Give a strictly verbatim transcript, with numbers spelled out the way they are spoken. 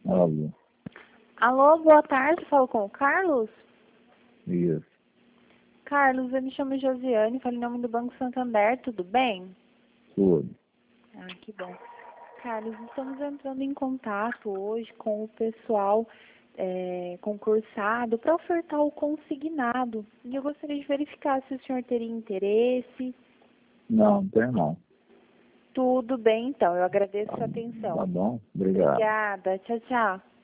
Alô, Alô, boa tarde, falo com o Carlos? isso, Carlos, eu me chamo Josiane, falo em nome do Banco Santander, tudo bem? tudo. Ah, que bom. Carlos, estamos entrando em contato hoje com o pessoal é, concursado para ofertar o consignado. E eu gostaria de verificar se o senhor teria interesse. Não, não tem não. Tudo bem, então. Eu agradeço Tá, a sua atenção. tá bom, obrigado. Obrigada. Tchau, tchau.